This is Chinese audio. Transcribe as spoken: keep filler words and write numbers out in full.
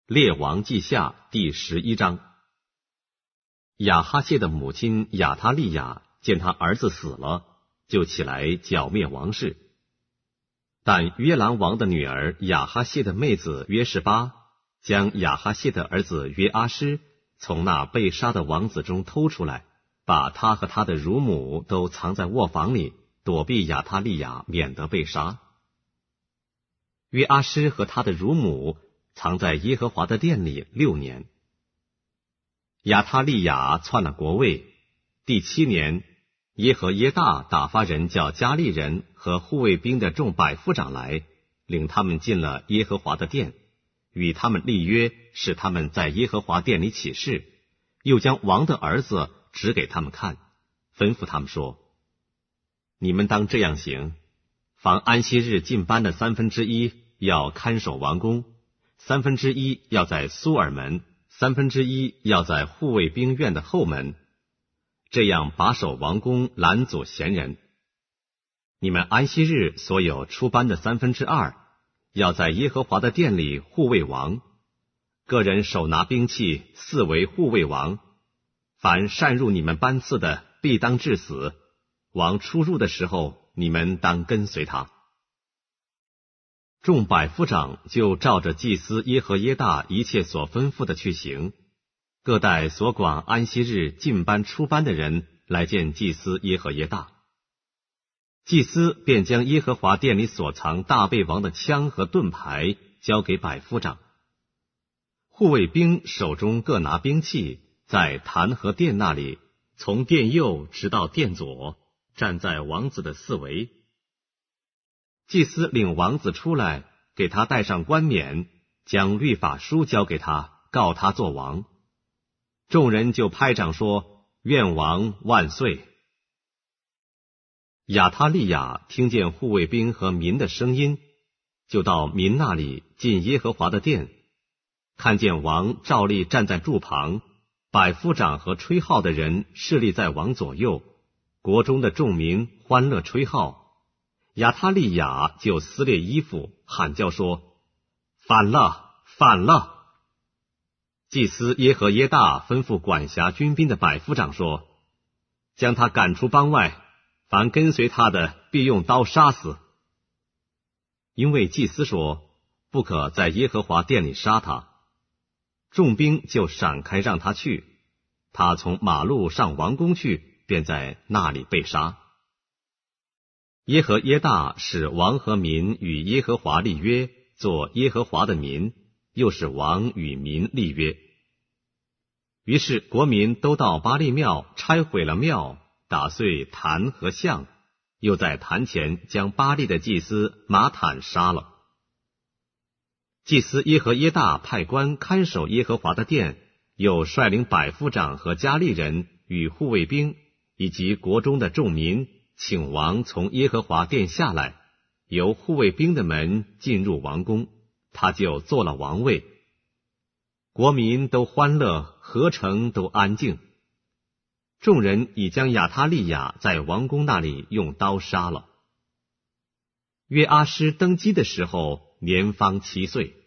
列王记下第十一章。亚哈谢的母亲亚他利雅见他儿子死了，就起来剿灭王室。但约兰王的女儿亚哈谢的妹子约示巴将亚哈谢的儿子约阿施从那被杀的王子中偷出来，把他和他的乳母都藏在卧房里，躲避亚他利雅，免得被杀。约阿施和他的乳母藏在耶和华的殿里六年。亚他利雅篡了国位，第七年，耶和耶大打发人叫加利人和护卫兵的众百夫长来，领他们进了耶和华的殿，与他们立约，使他们在耶和华殿里起誓，又将王的儿子指给他们看，吩咐他们说：你们当这样行，凡安息日进班的三分之一要看守王宫，三分之一要在苏尔门，三分之一要在护卫兵院的后门，这样把守王宫，拦阻闲人。你们安息日所有出班的三分之二，要在耶和华的殿里护卫王，个人手拿兵器，四围护卫王。凡擅入你们班次的，必当致死。王出入的时候，你们当跟随他。众百夫长就照着祭司耶和耶大一切所吩咐的去行，各带所管安息日进班出班的人来见祭司耶和耶大。祭司便将耶和华殿里所藏大卫王的枪和盾牌交给百夫长。护卫兵手中各拿兵器，在坛和殿那里，从殿右直到殿左，站在王子的四围。祭司领王子出来，给他戴上冠冕，将律法书交给他，告他做王。众人就拍掌说：愿王万岁！亚他利雅听见护卫兵和民的声音，就到民那里进耶和华的殿，看见王照例站在柱旁，百夫长和吹号的人侍立在王左右，国中的众民欢乐吹号。亚他利雅就撕裂衣服，喊叫说：反了，反了！祭司耶和耶大吩咐管辖军兵的百夫长说：将他赶出邦外，凡跟随他的必用刀杀死。因为祭司说不可在耶和华殿里杀他，众兵就闪开让他去，他从马路上王宫去，便在那里被杀。耶和耶大使王和民与耶和华立约，做耶和华的民，又使王与民立约。于是国民都到巴力庙，拆毁了庙，打碎坛和像，又在坛前将巴力的祭司马坦杀了。祭司耶和耶大派官看守耶和华的殿，又率领百夫长和加利人与护卫兵以及国中的众民，请王从耶和华殿下来，由护卫兵的门进入王宫，他就做了王位。国民都欢乐，合城都安静。众人已将亚他利雅在王宫那里用刀杀了。约阿施登基的时候，年方七岁。